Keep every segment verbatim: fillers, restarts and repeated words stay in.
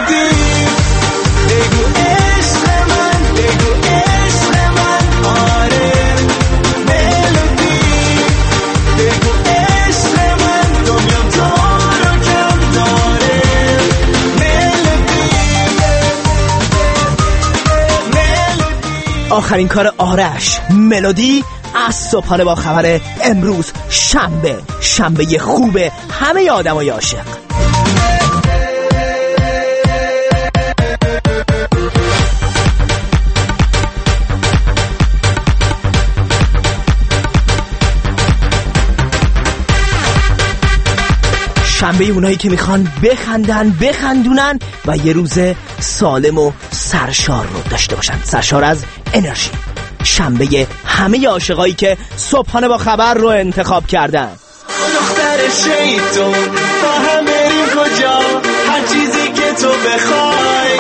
ملودی بگو عشق من بگو عشق من آره ملودی بگو عشق من دنیا تو رو کم داره ملودی ملودی. آخرین کار آرش ملودی از صبحانه با خبر امروز شنبه شنبه خوبه همه آدمای عاشق. شنبه اونایی که میخوان بخندن بخندونن و یه روز سالم و سرشار رو داشته باشن، سرشار از انرژی. شنبه همه عاشقایی که صبحانه با خبر رو انتخاب کردن. دختر شیطون با هم بریم کجا هر چیزی که تو بخوای.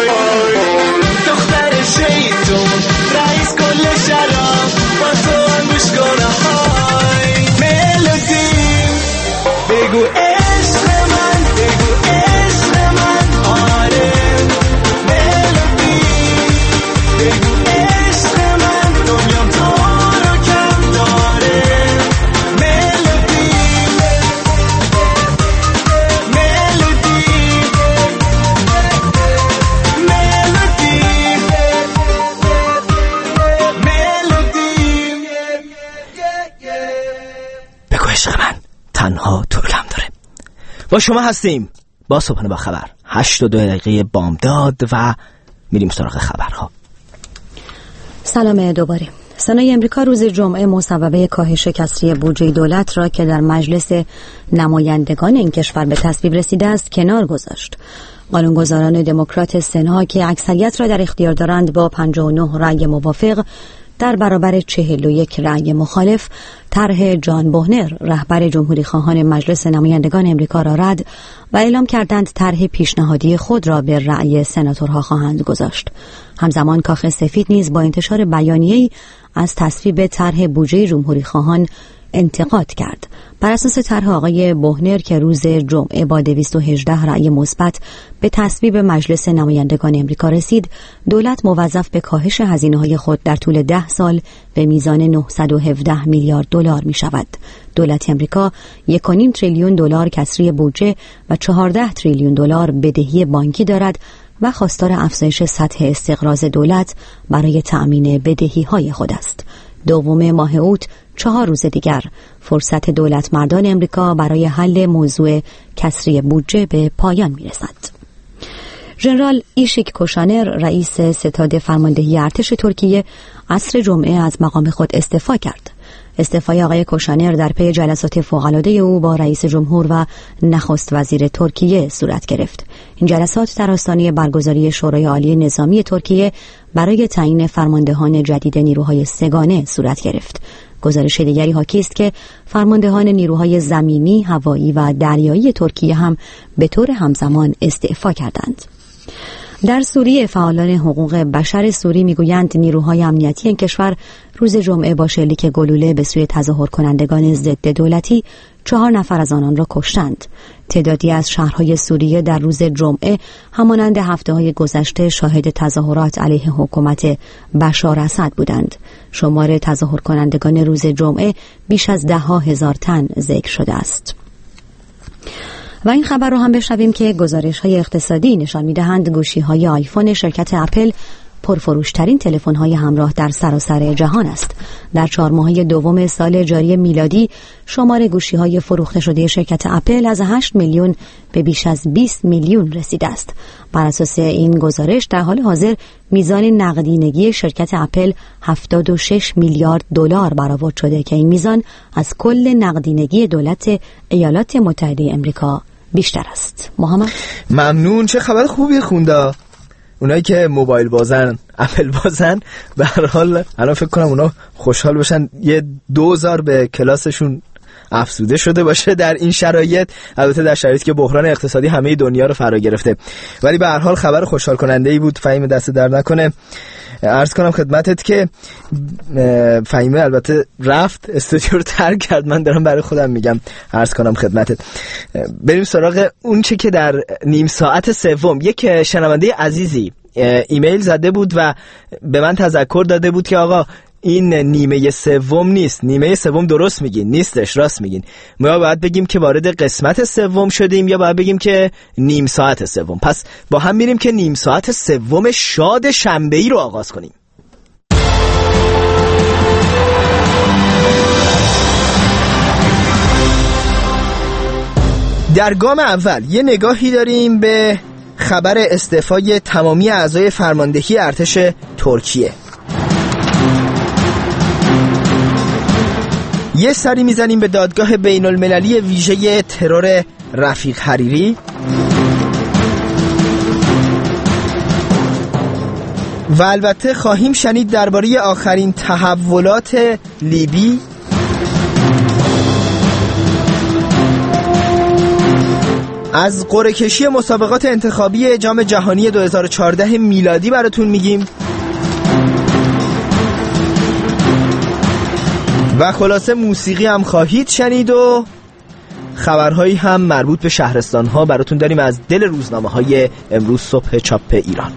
دختر شیطون رئیس کل شراب با تو انگوش کنه های ملودی بگو عشق من بگو عشق من آره ملودی بگو عشق من دنیا تو رو کم داره ملودی ملودی ملودی ملودی بگو عشق من تنها تو رو کم داره. با شما هستیم با صبحانه با خبر هشت و دو دقیقه بامداد و میریم سراغ خبرها. سلام دوباره. سنای امریکا روز جمعه مصوبه کاهش کسری بودجه دولت را که در مجلس نمایندگان این کشور به تصویب رسیده است کنار گذاشت. قانونگذاران دموکرات سنا که اکثریت را در اختیار دارند با پنجاه و نه رأی موافق در برابر چهل و یک رأی مخالف طرح جان بوهنر رهبر جمهوری خواهان مجلس نمایندگان امریکا را رد و اعلام کردند طرح پیشنهادی خود را به رأی سناتورها خواهند گذاشت. همزمان کاخ سفید نیز با انتشار بیانیه‌ای از تصویب طرح بودجه جمهوری خواهان انتقاد کرد. بر اساس طرح آقای بوهنر که روز جمعه با دویست و هجده رأی مثبت به تصویب مجلس نمایندگان امریکا رسید، دولت موظف به کاهش هزینه‌های خود در طول ده سال به میزان نهصد و هفده میلیارد دلار می شود. دولت امریکا یک و نیم تریلیون دلار کسری بودجه و چهارده تریلیون دلار بدهی بانکی دارد و خواستار افزایش سطح استقراض دولت برای تأمین بدهی‌های خود است. دوم ماه اوت چهار روز دیگر فرصت دولت مردان امریکا برای حل موضوع کسری بودجه به پایان میرسد. ژنرال ایشیک کوشانر رئیس ستاد فرماندهی ارتش ترکیه عصر جمعه از مقام خود استعفا کرد. استعفای آقای کوشانر در پی جلسات فوق‌العاده او با رئیس جمهور و نخست وزیر ترکیه صورت گرفت. این جلسات در آستانه برگزاری شورای عالی نظامی ترکیه برای تعیین فرماندهان جدید نیروهای سگانه صورت گرفت. گزارش دیگری حاکی است که فرماندهان نیروهای زمینی، هوایی و دریایی ترکیه هم به طور همزمان استعفا کردند. در سوریه فعالان حقوق بشر سوری میگویند نیروهای امنیتی این کشور روز جمعه با شلیک گلوله به سوی تظاهر کنندگان ضد دولتی چهار نفر از آنان را کشتند. تعدادی از شهرهای سوریه در روز جمعه همانند هفته‌های گذشته شاهد تظاهرات علیه حکومت بشار اسد بودند. شمار تظاهر کنندگان روز جمعه بیش از ده ها هزار تن ذکر شده است. و این خبر رو هم بشنویم که گزارش‌های اقتصادی نشان می‌دهند گوشی‌های آیفون شرکت اپل پرفروش‌ترین تلفن‌های همراه در سراسر جهان است. در چهار ماهه دوم سال جاری میلادی شمار گوشی‌های فروخته شده شرکت اپل از هشت میلیون به بیش از بیست میلیون رسیده است. بر اساس این گزارش در حال حاضر میزان نقدینگی شرکت اپل هفتاد و شش میلیارد دلار برآورد شده که این میزان از کل نقدینگی دولت ایالات متحده آمریکا بیشتر است. محمد ممنون، چه خبر خوبی خونده. اونایی که موبایل بازن، اپل بازن، به هر حال الان فکر کنم اونا خوشحال بشن یه دوزار به کلاسشون افسوده شده باشه در این شرایط، البته در شرایطی که بحران اقتصادی همه دنیا رو فرا گرفته. ولی به هر حال خبر خوشحال کننده ای بود. فهیم دست در نکنه. عرض کنم خدمتت که فهیمه البته رفت استودیو رو ترک کرد، من دارم برای خودم میگم. عرض کنم خدمتت بریم سراغ اون چه که در نیم ساعت سوم یک شنونده عزیزی ایمیل زده بود و به من تذکر داده بود که آقا این نیمه سوم نیست، نیمه سوم درست میگین نیستش، راست میگین. ما باید بگیم که وارد قسمت سوم شدیم یا باید بگیم که نیم ساعت سوم. پس با هم میریم که نیم ساعت سوم شاد شنبه‌ای رو آغاز کنیم. در گام اول یه نگاهی داریم به خبر استعفای تمامی اعضای فرماندهی ارتش ترکیه. یه سری میزنیم به دادگاه بین المللی ویژه ترور رفیق حریری و البته خواهیم شنید درباره آخرین تحولات لیبی. از قرعه کشی مسابقات انتخابی جام جهانی دو هزار و چهارده میلادی براتون میگیم و خلاصه موسیقی هم خواهید شنید و خبرهایی هم مربوط به شهرستان‌ها براتون داریم از دل روزنامه‌های امروز صبح چاپ ایران.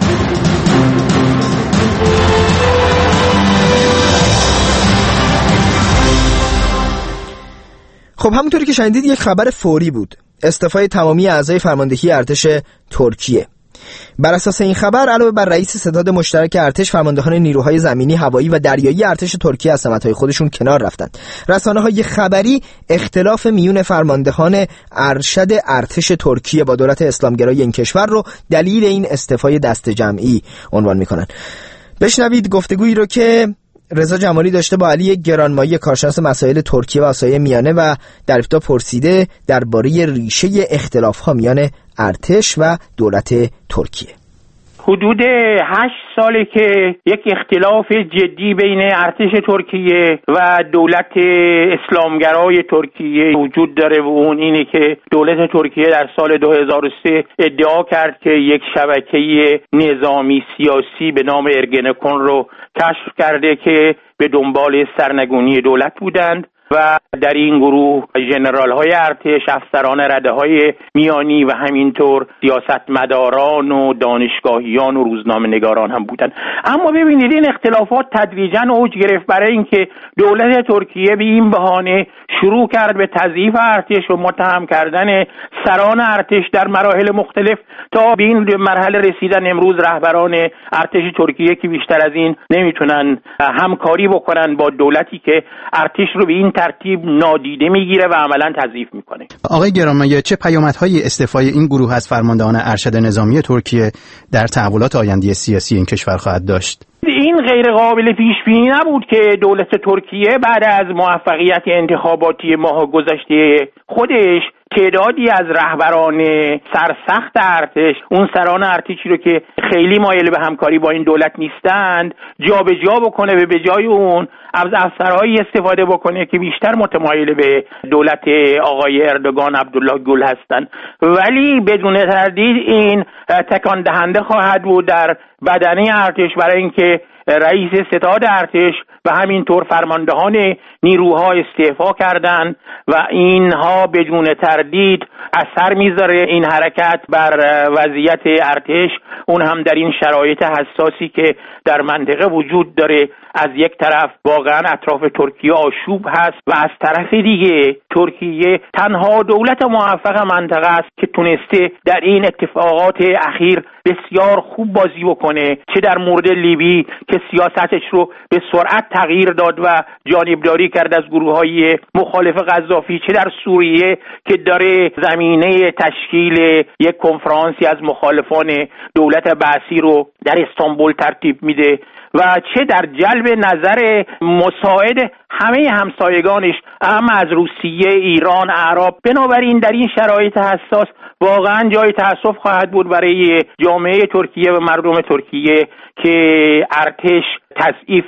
خب همونطوری که شنیدید یک خبر فوری بود، استعفای تمامی اعضای فرماندهی ارتش ترکیه. بر اساس این خبر علاوه بر رئیس ستاد مشترک ارتش، فرماندهان نیروهای زمینی، هوایی و دریایی ارتش ترکیه از سمت‌های خودشون کنار رفتند. رسانه‌های خبری اختلاف میون فرماندهان ارشد ارتش ترکیه با دولت اسلامگرای این کشور رو دلیل این استعفای دست جمعی عنوان می‌کنند. بشنوید گفتگویی رو که رضا جمالی داشته با علی گرانمایی، کارشناس مسائل ترکیه و آسیای میانه و در ابتدا پرسیده درباره ریشه اختلاف‌ها میان ارتش و دولت ترکیه. حدود هشت ساله که یک اختلاف جدی بین ارتش ترکیه و دولت اسلامگرای ترکیه وجود داره و اون اینه که دولت ترکیه در سال دو هزار و سه ادعا کرد که یک شبکه نظامی سیاسی به نام ارگنکون رو کشف کرده که به دنبال سرنگونی دولت بودند و در این گروه ژنرال های ارتش، افسران رده های میانی و همینطور سیاستمداران و دانشگاهیان و روزنامه نگاران هم بودند. اما ببینید این اختلافات تدریجاً اوج گرفت برای اینکه دولت ترکیه به این بهانه شروع کرد به تضعیف ارتش و متهم کردن سران ارتش در مراحل مختلف تا به این مرحله رسیدن امروز رهبران ارتش ترکیه که بیشتر از این نمیتونن همکاری بکنن با دولتی که ارتش رو به این ترتیب نادیده میگیره و عملا تضعیف میکنه. آقای گرامی، چه پیامدهای استعفای این گروه از فرماندهان ارشد نظامی ترکیه در تحولات آینده سیاسی این کشور خواهد داشت؟ این غیر قابل پیش بینی نبود که دولت ترکیه بعد از موفقیت انتخاباتی ماه گذشته خودش تعدادی از رهبران سرسخت ارتش، اون سران ارتشی رو که خیلی مایل به همکاری با این دولت نیستند، جابجا بکنه و به جای اون از افسرهایی استفاده بکنه که بیشتر متمایل به دولت آقای اردوغان عبدالله گل هستند. ولی بدون تردید این تکان دهنده خواهد بود در بدنه ارتش برای اینکه رئیس ستاد ارتش و همینطور فرماندهان نیروها استعفا کردند و اینها بدون تردید اثر میذاره این حرکت بر وضعیت ارتش، اون هم در این شرایط حساسی که در منطقه وجود داره. از یک طرف واقعا اطراف ترکیه آشوب هست و از طرف دیگه ترکیه تنها دولت موفق منطقه است که تونسته در این اتفاقات اخیر بسیار خوب بازی بکنه، چه در مورد لیبی که سیاستش رو به سرعت تغییر داد و جانبداری کرد از گروه‌های مخالف قذافی، چه در سوریه که داره زمینه تشکیل یک کنفرانسی از مخالفان دولت بعثی رو در استانبول ترتیب میده و چه در جلب نظر مساعد همه همسایگانش، اما از روسیه، ایران، عرب. بنابراین در این شرایط حساس واقعا جای تأسف خواهد بود برای جامعه ترکیه و مردم ترکیه که ارتش تضعیفش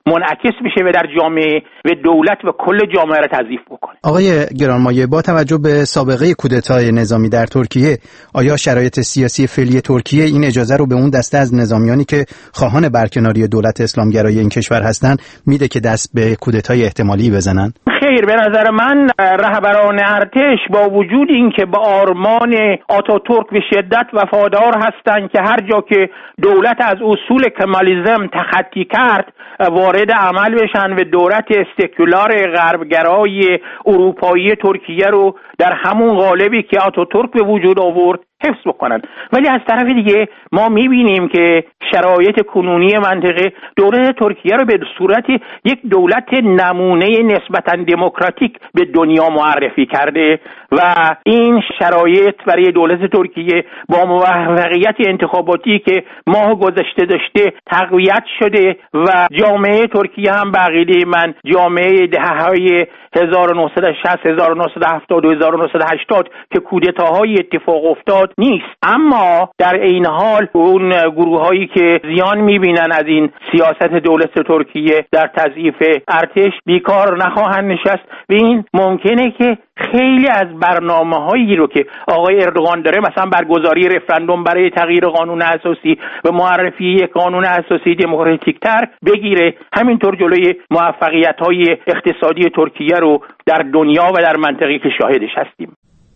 منعکس بشه و در جامعه و دولت و کل جامعه را تضعیف بکنه. آقای گرانمایه، با توجه به سابقه کودتای نظامی در ترکیه، آیا شرایط سیاسی فعلی ترکیه این اجازه رو به اون دسته از نظامیانی که خواهان برکناری دولت اسلامگرای این کشور هستند میده که دست به کودتای احتمالی بزنن؟ خیر، به نظر من رهبران ارتش با وجود اینکه به آرمان آتاتورک به شدت وفادار هستند که هر جا که دولت از اصول کمالیسم تخطی کرد وارد عمل بشن و دولت سکولار غربگرای اروپایی ترکیه رو در همون قالبی که آتاتورک به وجود آورد حفظ بکنن، ولی از طرف دیگه ما میبینیم که شرایط کنونی منطقه دولت ترکیه رو به صورت یک دولت نمونه نسبتاً دموکراتیک به دنیا معرفی کرده و این شرایط برای دولت ترکیه با موفقیت انتخاباتی که ماه گذشته داشته تقویت شده و جامعه ترکیه هم به عقیده من جامعه دهه‌های هزار و نهصد و شصت، هزار و نهصد و هفتاد و هزار و نهصد و هشتاد که کودتاهای اتفاق افتاد نیست، اما در این حال اون گروه هایی که زیان میبینن از این سیاست دولت ترکیه در تضعیف ارتش بیکار نخواهند نشست و این ممکنه که خیلی از برنامه هایی رو که آقای اردوغان داره، مثلا برگزاری رفراندوم برای تغییر قانون اساسی و معرفی یک قانون اساسی دموکراتیک تر بگیره، همینطور جلوی موفقیت های اقتصادی ترکیه رو در دنیا و در منطقه که شاهدش هستیم.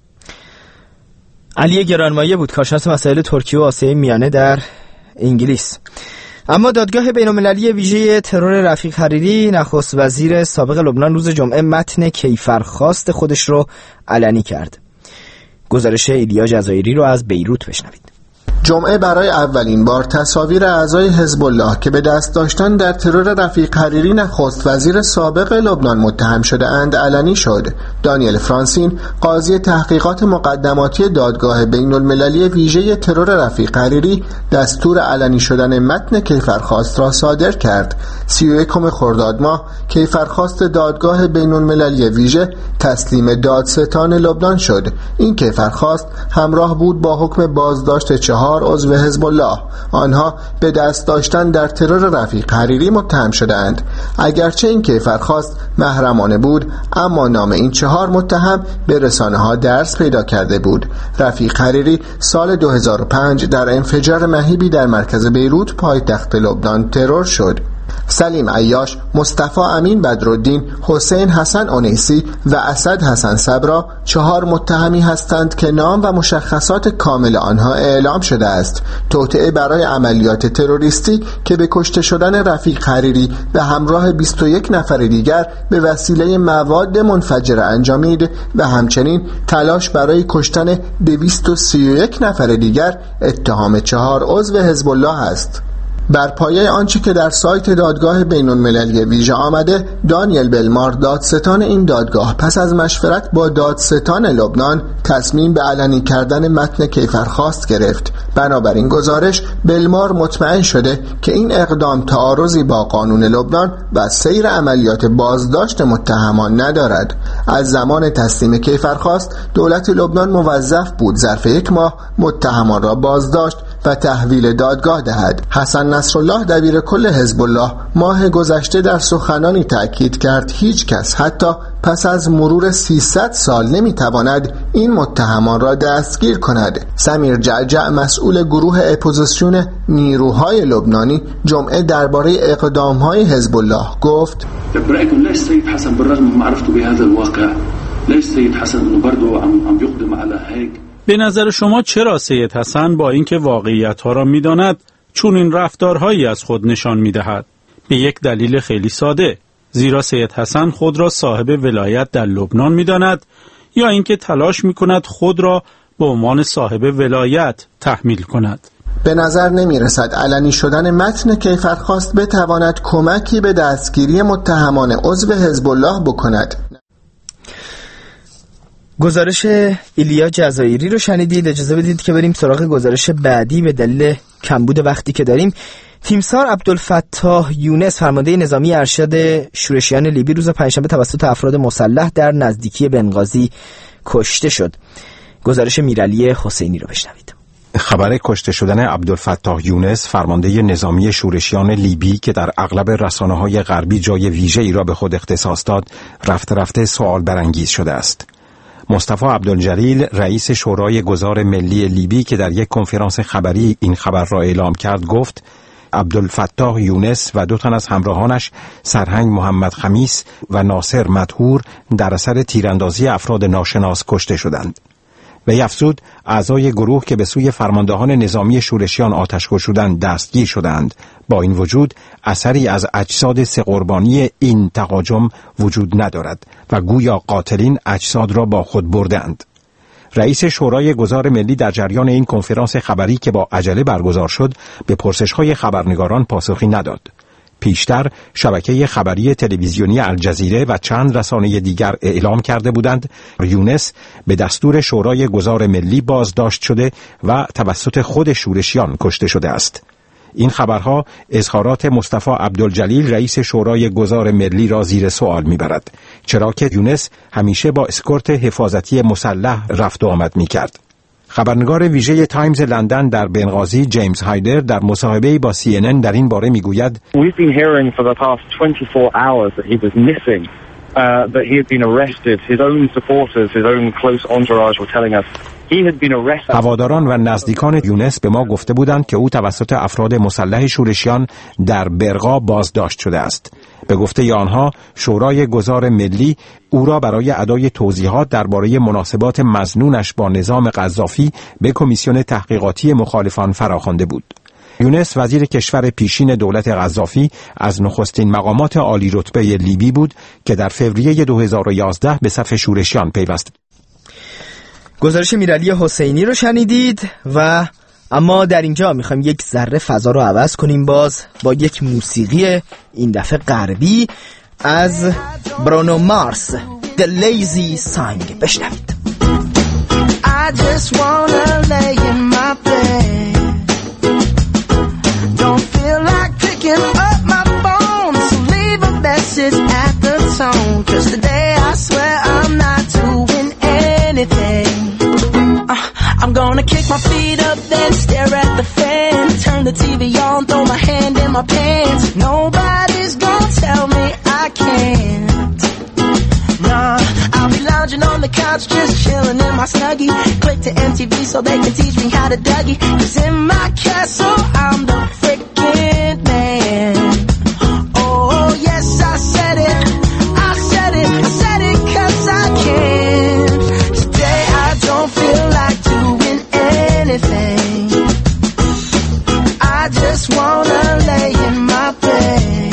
علی گرانمایه بود، کارشناس مسائل ترکیه و آسیای میانه در انگلیس. اما دادگاه بین‌المللی ویژه ترور رفیق حریری نخست وزیر سابق لبنان روز جمعه متن کیفرخواست خودش رو علنی کرد. گزارش ایلیا جزایری رو از بیروت بشنوید. جمعه برای اولین بار تصاویر اعضای حزب الله که به دست داشتن در ترور رفیق حریری نخست وزیر سابق لبنان متهم شده اند علنی شد. دانیل فرانسین، قاضی تحقیقات مقدماتی دادگاه بین المللی ویژه ترور رفیق حریری، دستور علنی شدن متن کیفرخواست را صادر کرد. سی و یکم خرداد ماه کیفرخواست دادگاه بین المللی ویژه تسلیم دادستان لبنان شد. این کیفرخواست همراه بود با حکم بازداشت چهار عضو حزب الله. آنها به دست داشتن در ترور رفیق حریری متهم شدند. اگرچه این کیفرخواست محرمانه بود، اما نام این چهار متهم به رسانه ها درس پیدا کرده بود. رفیق حریری سال دو هزار و پنج در انفجار مهیبی در مرکز بیروت پایتخت لبنان ترور شد. سلیم عیاش، مصطفی امین بدرالدین، حسین حسن اونیسی و اسد حسن صبرا چهار متهمی هستند که نام و مشخصات کامل آنها اعلام شده است. توطئه برای عملیات تروریستی که به کشته شدن رفیق حریری به همراه بیست و یک نفر دیگر به وسیله مواد منفجره انجامید و همچنین تلاش برای کشتن دویست و سی و یک نفر دیگر اتهام چهار عضو حزب الله است. بر پایه آنچه که در سایت دادگاه بین المللی ویژه آمده، دانیل بلمار دادستان این دادگاه پس از مشورت با دادستان لبنان تصمیم به علنی کردن متن کیفرخواست گرفت. بنابراین گزارش بلمار مطمئن شده که این اقدام تعارضی با قانون لبنان و سیر عملیات بازداشت متهمان ندارد. از زمان تسلیم کیفرخواست دولت لبنان موظف بود ظرف یک ماه متهمان را بازداشت و تحویل دادگاه دهد. حسن نصرالله دبیر کل حزب الله ماه گذشته در سخنانی تأکید کرد هیچ کس حتی پس از مرور سیصد سال نمیتواند این متهمان را دستگیر کند. سمیر جعجع مسئول گروه اپوزیسیون نیروهای لبنانی جمعه درباره اقدامهای حزب الله گفت: برأيكم ليش السيد حسن بالرغم من معرفته بهذا الواقع ليش السيد حسن انه برضه عم عم يقدم على هيك؟ به نظر شما چرا سید حسن با اینکه واقعیت‌ها را می‌داند چون این رفتارهایی از خود نشان می‌دهد؟ به یک دلیل خیلی ساده، زیرا سید حسن خود را صاحب ولایت در لبنان می‌داند یا اینکه تلاش می‌کند خود را به عنوان صاحب ولایت تحمیل کند. به نظر نمی‌رسد علنی شدن متن کیفرخواست بتواند کمکی به دستگیری متهمان عضو حزب الله بکند. گزارش ایلیا جزایری رو شنیدید. اجازه بدید که بریم سراغ گزارش بعدی. به دلیل کمبود وقتی که داریم، تیمسار عبدالفتاح یونس فرمانده نظامی ارشد شورشیان لیبی روز پنجشنبه توسط افراد مسلح در نزدیکی بنغازی کشته شد. گزارش میرعلی حسینی رو بشنوید. خبر کشته شدن عبدالفتاح یونس، فرمانده نظامی شورشیان لیبی که در اغلب رسانه‌های غربی جای ویژه‌ای را به خود اختصاص داد، رفته رفته سوال برانگیز شده است. مصطفی عبدالجلیل، رئیس شورای گذار ملی لیبی که در یک کنفرانس خبری این خبر را اعلام کرد، گفت عبدالفتاح یونس و دو تن از همراهانش سرهنگ محمد خمیس و ناصر مدهور در اثر تیراندازی افراد ناشناس کشته شدند. وی افزود اعضای گروه که به سوی فرماندهان نظامی شورشیان آتش گشودند دستگیر شدند. با این وجود اثری از اجساد سه قربانی این تهاجم وجود ندارد و گویا قاتلین اجساد را با خود بردند. رئیس شورای گذار ملی در جریان این کنفرانس خبری که با عجله برگزار شد به پرسش‌های خبرنگاران پاسخی نداد. پیشتر شبکه خبری تلویزیونی الجزیره و چند رسانه دیگر اعلام کرده بودند یونس به دستور شورای گذار ملی بازداشت شده و توسط خود شورشیان کشته شده است. این خبرها اظهارات مصطفی عبدالجلیل رئیس شورای گذار ملی را زیر سوال میبرد، چرا که یونس همیشه با اسکورت حفاظتی مسلح رفت و آمد میکرد. خبرنگار ویژه تایمز لندن در بنغازی جیمز هایدر در مصاحبه‌ای با سی ان ان در این باره میگوید We've been hearing for the past twenty-four hours that he was missing, uh, that he had been arrested. His own supporters, his own close entourage were telling us he had been arrested. هواداران و نزدیکان یونس به ما گفته بودند که او توسط افراد مسلح شورشیان در برقا بازداشت شده است. به گفته آنها شورای گذار ملی او را برای ادای توضیحات درباره مناسبات مظنونش با نظام قذافی به کمیسیون تحقیقاتی مخالفان فراخوانده بود. یونس وزیر کشور پیشین دولت قذافی از نخستین مقامات عالی رتبه لیبی بود که در فوریه دو هزار و یازده به صف شورشیان پیوست. گزارش میرعلی حسینی رو شنیدید و اما در اینجا میخوایم یک ذره فضا رو عوض کنیم، باز با یک موسیقی این دفعه غربی از برونو مارس The Lazy Song بشنوید. I just wanna lay in my bed, don't feel like picking up my phone, so leave a message at the tone, 'cause today I swear I'm not doing anything. uh, I'm gonna kick my feet up, then stare at the fan, turn the T V on, throw my hand in my pants. Nobody's gonna tell me I can't. Nah, I'll be lounging on the couch, just chilling in my Snuggie. Click to M T V so they can teach me how to Dougie. 'Cause in my castle, I'm the freaking man. Oh, yes, I said it. I said it. I said it 'cause I can. Today I don't feel like doing anything. I just wanna lay in my bed.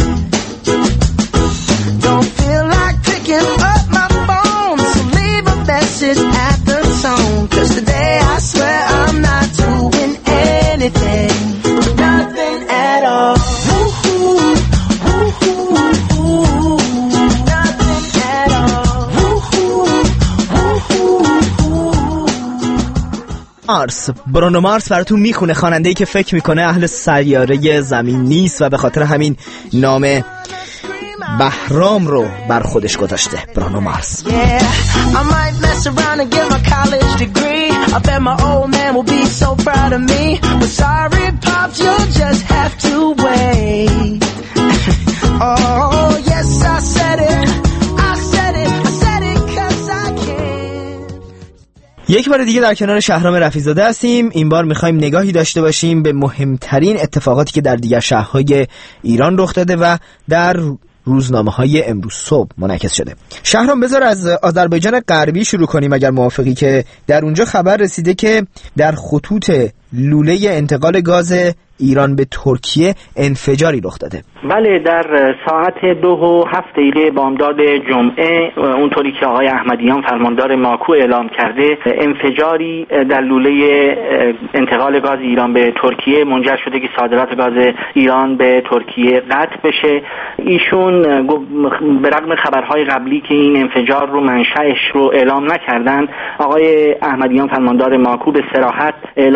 Don't feel like picking up my phone, so leave a message at the tone, 'cause today I swear I'm not doing anything. Nothing at all. Woo-hoo, woo-hoo, woo-hoo. Nothing at all. Woo-hoo, woo-hoo, woo-hoo. مارس برونو مارس براتون میخونه، خواننده‌ای که فکر میکنه اهل سیاره زمین نیست و به خاطر همین نام بهرام رو بر خودش گذاشته. برونو مارس. Yeah, I might mess around and get my college degree. I bet my old man will be so proud of me. But sorry, Pops, you'll just have to wait. Oh, yes, I said it. I said it. I said it 'cause I can. یک بار دیگه در کنار شهرام رفیع‌زاده هستیم. این بار میخوایم نگاهی داشته باشیم به مهمترین اتفاقاتی که در دیگر شهرهای ایران رخ داده و در روزنامه‌های امروز صبح منعکس شده. شهرام بذار از آذربایجان غربی شروع کنیم اگر موافقی، که در اونجا خبر رسیده که در خطوط لوله انتقال گاز ایران به ترکیه انفجاری رخ داده. بله، در ساعت دو و هفت دقیقه بامداد جمعه، اونطوری که آقای احمدیان فرماندار ماکو اعلام کرده، انفجاری در لوله انتقال گاز ایران به ترکیه منجر شده که صادرات گاز ایران به ترکیه قطع بشه. ایشون به رغم خبرهای قبلی که این انفجار رو منشأش رو اعلام نکردن، آقای احمدیان فرماندار ماکو به صراحت اعلام کرده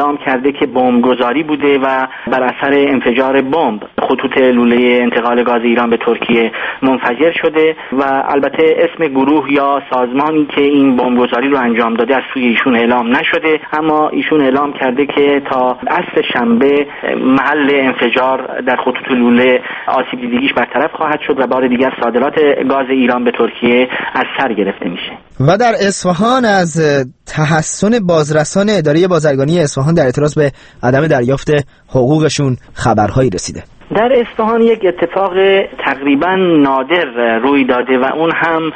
کرده که بمبگذاری بوده و بر اثر انفجار بمب خطوط لوله انتقال گاز ایران به ترکیه منفجر شده و البته اسم گروه یا سازمانی که این بمبگذاری رو انجام داده از سوی ایشون اعلام نشده، اما ایشون اعلام کرده که تا عصر شنبه محل انفجار در خطوط لوله آسیب دیدگیش برطرف خواهد شد و بار دیگر صادرات گاز ایران به ترکیه از سر گرفته میشه. و در اصفهان از تحسن بازرسان اداره بازرگانی اصفهان در اعتراض به عدم دریافت حقوقشون خبرهایی رسیده. در اصفهان یک اتفاق تقریبا نادر روی داده و اون هم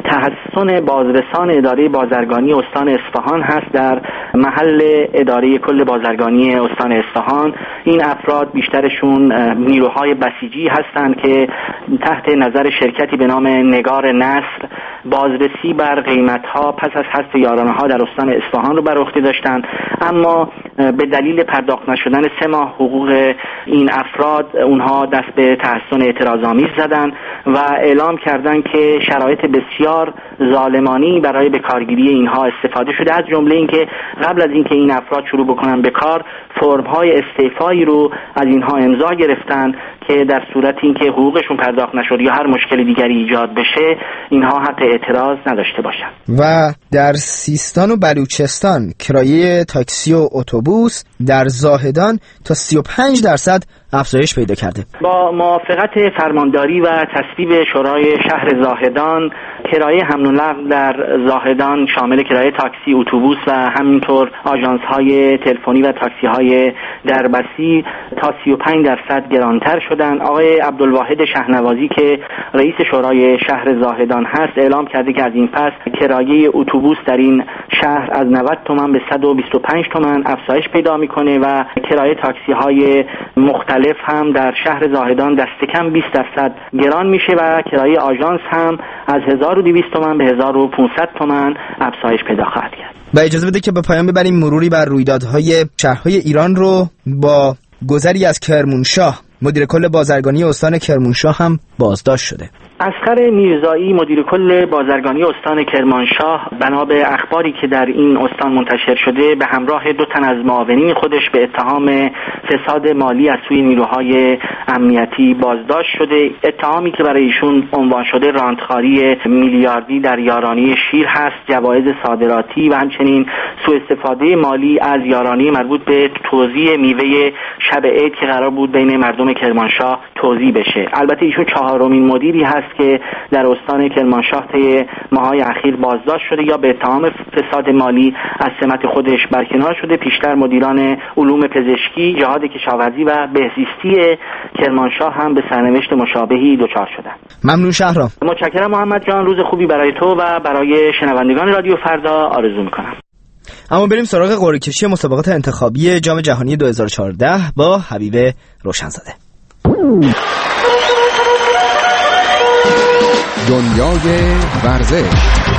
تحسن بازرسان اداره بازرگانی استان اصفهان هست. در محل اداره کل بازرگانی استان اصفهان این افراد بیشترشون نیروهای بسیجی هستند که تحت نظر شرکتی به نام نگار نصر بازرسی بر قیمت‌ها پس از حذف یارانه‌ها در استان اصفهان رو بر عهده داشتند، اما به دلیل پرداخت نشدن سه ماه حقوق این افراد اونها دست به تحسن اعتراض‌آمیز زدن و اعلام کردند که شرایط بسیار ظالمانی برای بکارگیری اینها استفاده شده، از جمله اینکه قبل از اینکه این افراد شروع بکنن به کار فرم‌های استعفایی رو از اینها امضا گرفتن که در صورت اینکه حقوقشون پرداخت نشد یا هر مشکل دیگری ایجاد بشه اینها حق اعتراض نداشته باشن. و در سیستان و بلوچستان کرایه تاکسی و اتوبوس در زاهدان تا سی و پنج درصد افزایش پیدا کرده. با موافقت فرمانداری و تصویب شورای شهر زاهدان کرایه حمل و نقل در زاهدان شامل کرایه تاکسی، اتوبوس و همینطور آژانس‌های تلفنی و تاکسی‌های دربستی تا سی و پنج درصد گرانتر شدند. آقای عبدالواحد شهنوازی که رئیس شورای شهر زاهدان هست اعلام کرده که از این پس کرایه اتوبوس در این شهر از نود تومان به صد و بیست و پنج تومان افزایش پیدا می‌کنه و کرایه تاکسی‌های مختلف هم در شهر زاهدان دست کم بیست درصد گران میشه و کرایه آژانس هم از هزار و دویست تومان به هزار و پانصد تومان افزایش پیدا خواهد کرد. و اجازه بده که به پایان ببریم مروری بر رویدادهای شهرهای ایران رو با گذری از کرمانشاه. مدیر کل بازرگانی استان کرمانشاه هم بازداشت شده. اصغر میرزایی مدیر کل بازرگانی استان کرمانشاه بنا به اخباری که در این استان منتشر شده به همراه دو تن از معاونین خودش به اتهام فساد مالی از سوی نیروهای امنیتی بازداشت شده. اتهامی که برای ایشون عنوان شده رانتخاری میلیاردی در یارانه شیر هست، جوایز صادراتی و همچنین سوء استفاده مالی از یارانه مربوط به توزیع میوه شب عید که قرار بود بین مردم کرمانشاه توزیع بشه. البته ایشون چهارمین مدیری هست که در استان کرمانشاه طی ماه‌های اخیر بازداشت شده یا به اتهام فساد مالی از سمت خودش برکنار شده. پیشتر مدیران علوم پزشکی، جهاد کشاورزی و بهزیستی کرمانشاه هم به سرنوشت مشابهی دچار شدند. ممنون شهرام. متشکرم محمد جان. روز خوبی برای تو و برای شنوندگان رادیو فردا آرزو می‌کنم. اما بریم سراغ قرعه کشی مسابقات انتخابی جام جهانی دو هزار و چهارده با حبیب روشنزاده. دنیای ورزش.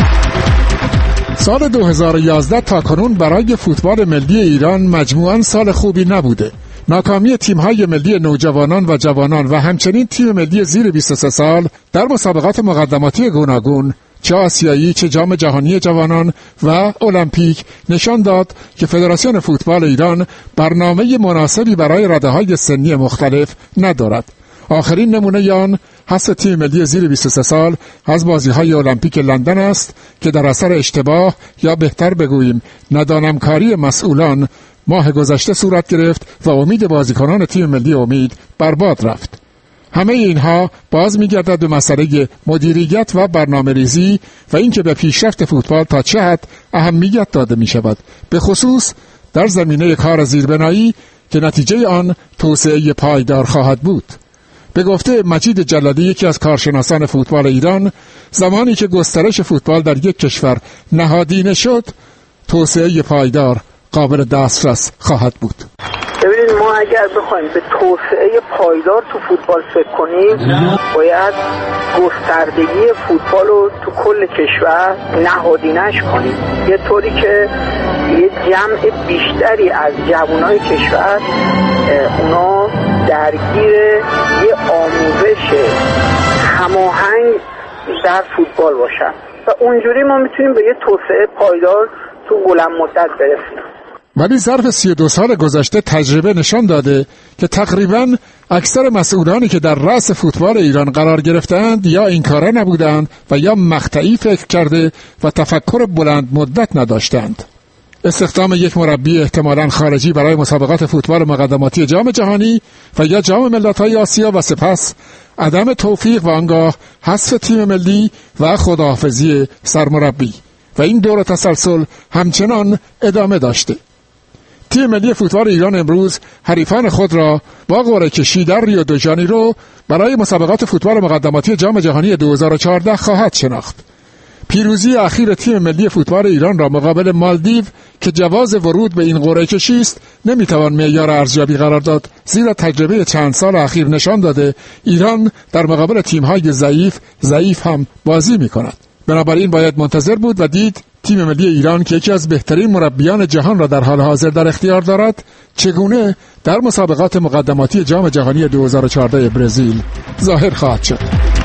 سال دو هزار و یازده تا کنون برای فوتبال ملی ایران مجموعاً سال خوبی نبوده. ناکامی تیم‌های ملی نوجوانان و جوانان و همچنین تیم ملی زیر بیست و سه سال در مسابقات مقدماتی گوناگون چه آسیایی چه جام جهانی جوانان و المپیک نشان داد که فدراسیون فوتبال ایران برنامه مناسبی برای رده‌های سنی مختلف ندارد. آخرین نمونه آن حذف تیم ملی زیر بیست و سه سال از بازی‌های المپیک لندن است که در اثر اشتباه یا بهتر بگوییم ندانمکاری مسئولان ماه گذشته صورت گرفت و امید بازیکنان تیم ملی امید برباد رفت. همه اینها باز می‌گردد به مسئله مدیریت و برنامه‌ریزی و اینکه به پیشرفت فوتبال تا چه حد اهمیت داده می‌شود، به خصوص در زمینه کار زیربنایی که نتیجه آن توسعه پایدار خواهد بود. به گفته مجید جلالی یکی از کارشناسان فوتبال ایران، زمانی که گسترش فوتبال در یک کشور نهادینه شد، توسعه پایدار قابل دسترس خواهد بود. ببینید ما اگر بخوایم به توسعه پایدار تو فوتبال فکر کنیم باید گستردگی فوتبال رو تو کل کشور نهادینه‌اش کنیم، یه طوری که یه جمع بیشتری از جوانای کشور اونا درگیر یه آموزش هماهنگ در فوتبال باشن و اونجوری ما میتونیم به یه توسعه پایدار تو بلند مدت برسیم. ولی ظرف سی و دو سال گذشته تجربه نشان داده که تقریباً اکثر مسئولانی که در رأس فوتبال ایران قرار گرفتند یا این کاره نبودند و یا مقطعی فکر کرده و تفکر بلند مدت نداشتند. استخدام یک مربی احتمالاً خارجی برای مسابقات فوتبال مقدماتی جام جهانی و یا جام ملت‌های آسیا و سپس عدم توفیق و آنگاه حذف تیم ملی و خداحافظی سرمربی و این دور تسلسل همچنان ادامه داشته. تیم ملی فوتبال ایران امروز حریفان خود را با قرعه کشی در ریو دو ژانیرو برای مسابقات فوتبال مقدماتی جام جهانی دو هزار و چهارده خواهد شناخت. پیروزی اخیر تیم ملی فوتبال ایران را مقابل مالدیو که جواز ورود به این قرعه کشی است نمیتوان معیار ارزیابی قرار داد، زیرا تجربه چند سال اخیر نشان داده ایران در مقابل تیم‌های ضعیف ضعیف هم بازی می‌کند. بنابراین باید منتظر بود و دید تیم ملی ایران که یکی از بهترین مربیان جهان را در حال حاضر در اختیار دارد چگونه در مسابقات مقدماتی جام جهانی دو هزار و چهارده برزیل ظاهر خواهد شد.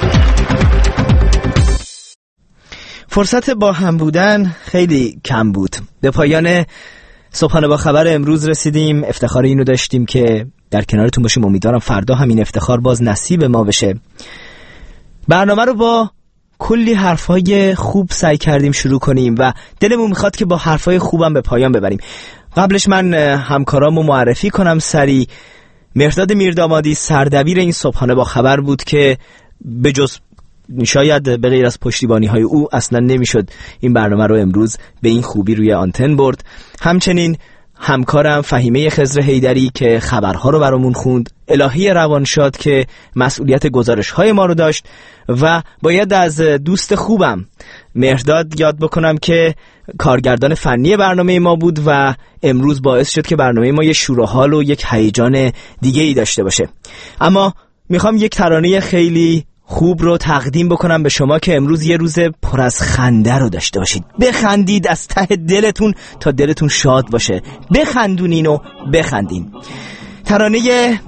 فرصت با هم بودن خیلی کم بود. به پایان صبحانه با خبر امروز رسیدیم. افتخار اینو داشتیم که در کنارتون باشیم. امیدوارم فردا همین افتخار باز نصیب ما بشه. برنامه رو با کلی حرفای خوب سعی کردیم شروع کنیم و دلمون میخواد که با حرفای خوبم به پایان ببریم. قبلش من همکارامو معرفی کنم سری. مهرداد میردامادی سردبیر این صبحانه با خبر بود که به جز شاید به غیر از پشتیبانی های او اصلا نمیشد این برنامه رو امروز به این خوبی روی آنتن برد. همچنین همکارم فهیمه خضر حیدری که خبرها رو برامون خوند، الهی روانشاد که مسئولیت گزارش های ما رو داشت و باید از دوست خوبم مهرداد یاد بکنم که کارگردان فنی برنامه ما بود و امروز باعث شد که برنامه ما یه شور و حال و یک هیجان دیگه ای داشته باشه. اما میخوام یک ترانه خیلی خوب رو تقدیم بکنم به شما که امروز یه روز پر از خنده رو داشته باشید. بخندید از ته دلتون تا دلتون شاد باشه. بخندونین و بخندین. ترانه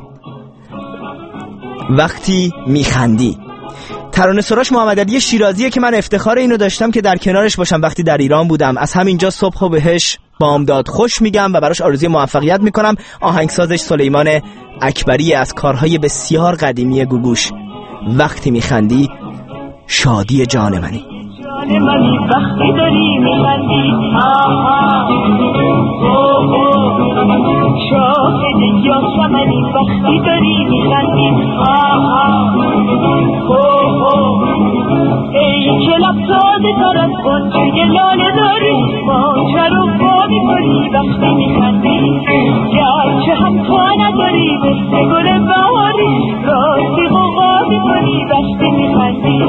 وقتی میخندی. ترانه سراش محمد علی شیرازیه که من افتخار اینو داشتم که در کنارش باشم وقتی در ایران بودم. از همینجا صبح و بهش بامداد خوش میگم و براش آرزوی موفقیت میکنم. آهنگسازش سلیمان اکبری از کارهای بسیار قدیمی گوگوش. وقتی میخندی شادی جان منی. جان منی وقتی داری میخندی آها اوه اوه شاهد یاسمنی وقتی داری میخندی آها اوه اوه ای که لبزاد دارد گنجه لاله داری ماجر رو با میکنی وقتی میخندی گرچه هم تو نداری مثل گل بهاری راستی غوغا میکنی وقتی میخندی.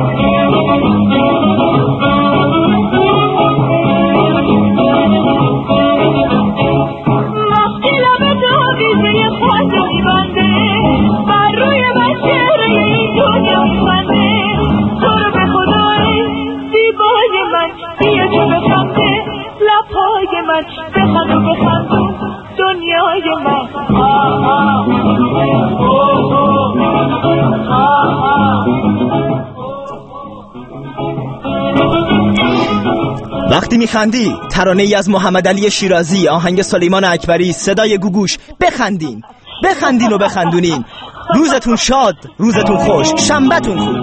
وقتی لبه داویزه خود میبنده بر روی من چهره این دنیا میخنده تو رو به خدای زیبای من بیا که بخنده لبهای من بخند و بخند دنیای من آها اوه اوه آها. وقتی میخندی ترانه ای از محمد علی شیرازی، آهنگ سلیمان اکبری، صدای گوگوش. بخندین بخندین و بخندونین. روزتون شاد، روزتون خوش، شنبهتون خوب.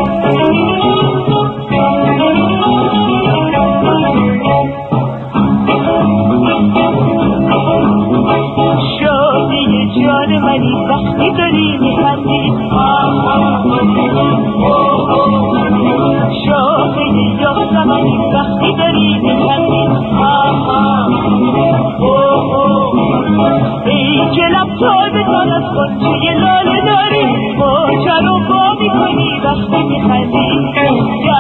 شادی جان منی وقتی داری میخندی شاهد یاسمنی وقتی داری میخندی ای که لبزاد دارد گنجه لاله داری ماجر رو با میکنی وقتی میخندی